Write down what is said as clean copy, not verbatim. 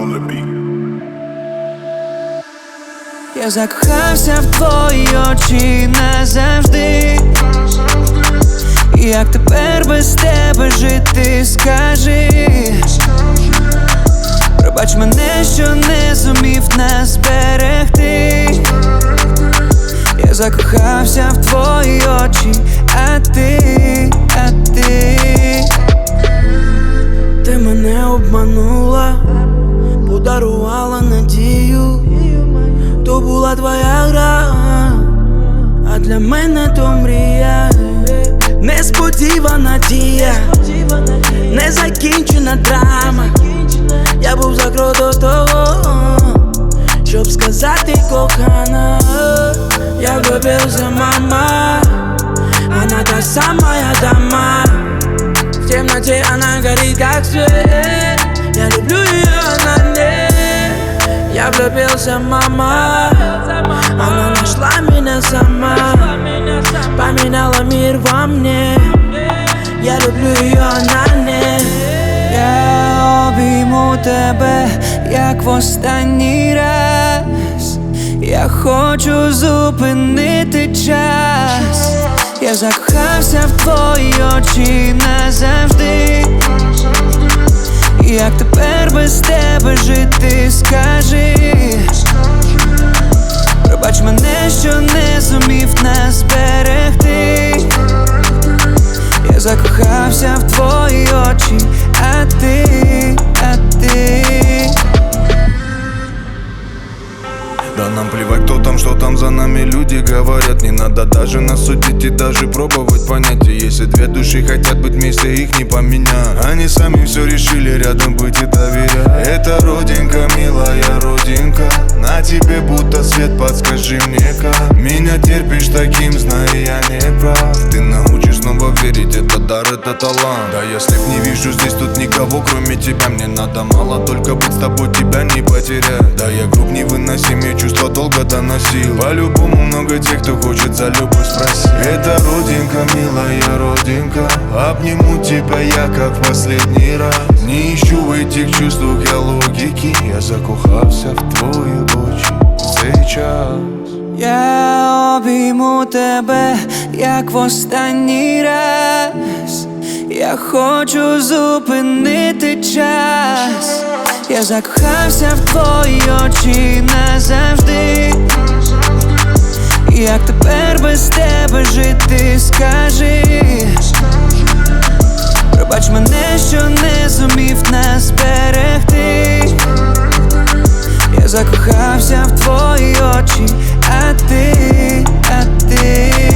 Я закохався в твої очі назавжди. Як тепер без тебе жити, скажи? Пробач мене, що не зумів нас зберегти. Я закохався в твої очі, а ти Ти мене обманула, подарувала надію. То була твоя гра, а для мене то мрія. Несподівана дія, незакінчена драма. Я був за крок до того, щоб сказати кохана. Я влюбился, мама, она та самая дама. В темноте она горит, как свет. Я люблю ее, она не. Я влюбился, мама, она нашла меня сама. Поменяла мир во мне. Я люблю ее, она не. Я обійму тебе, як в останній раз. Я хочу зупинити час. Я закохався в твої очі назавжди. Як тепер без тебе жити, скажи? Пробач мене, що не зумів нас зберегти. Я закохався в твої очі, а ти Да нам плевать, кто там, что там за нами люди говорят. Не надо даже нас судить и даже пробовать понять. И если две души хотят быть вместе, их не поменять. Они сами все решили рядом быть и доверять. Это родинка, милая родинка, на тебе будто свет, подскажи мне как. Меня терпишь таким, знай, я не прав. Ты научишь снова верить, это дар, это талант. Да если б не вижу здесь тут никого, кроме тебя. Мне надо мало, только быть с тобой, тебя не потерять. Да я груб невыносим, я чувства долго доносил. По-любому много тех, кто хочет за любовь спросить. Это родинка, милая родинка, обниму тебя я как в последний раз. Не ищу в этих чувствах я логики. Я закохався в твої очі сейчас. Я обійму тебе, як в останній раз. Я хочу зупинити час. Я закохався в твої очі назавжди. Як тепер без тебе жити, скажи? Пробач мене, що не зумів нас зберегти. Я закохався в твої очі, а ти